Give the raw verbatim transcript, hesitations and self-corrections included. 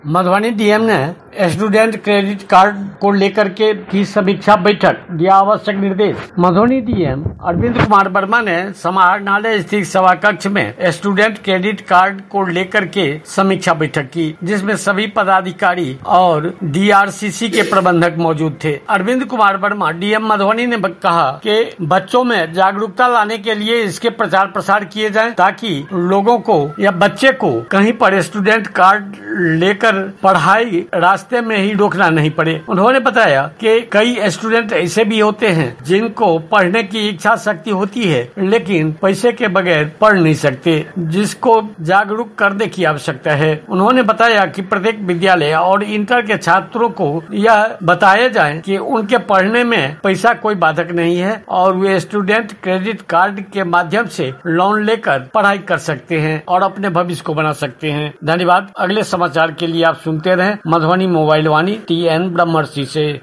Madhubani DM ने student credit card को लेकर के की समीक्षा बैठक, दिया आवश्यक निर्देश। मधुबनी डीएम अरविंद कुमार वर्मा ने समाहरणालय स्थित सभा कक्ष में स्टूडेंट क्रेडिट कार्ड को लेकर के समीक्षा बैठक की, जिसमें सभी पदाधिकारी और डीआरसीसी के प्रबंधक मौजूद थे। अरविंद कुमार वर्मा डीएम मधुबनी ने कहा कि बच्चों में जागरूकता लाने के लिए इसके प्रचार प्रसार किए जाएं, ताकि लोगों को या बच्चे को कहीं पर स्टूडेंट कार्ड लेकर पढ़ाई रास्ते में ही रोकना नहीं पड़े। उन्होंने बताया कि कई स्टूडेंट ऐसे भी होते हैं जिनको पढ़ने की इच्छा शक्ति होती है, लेकिन पैसे के बगैर पढ़ नहीं सकते, जिसको जागरूक करने की आवश्यकता है। उन्होंने बताया कि प्रत्येक विद्यालय और इंटर के छात्रों को यह बताया जाए कि उनके पढ़ने में पैसा कोई बाधक नहीं है और वे स्टूडेंट क्रेडिट कार्ड के माध्यम से लोन लेकर पढ़ाई कर सकते हैं और अपने भविष्य को बना सकते हैं। धन्यवाद। अगले समाचार के लिए आप सुनते रहें Madhubani mobile Vaani T N Brahmarshi से।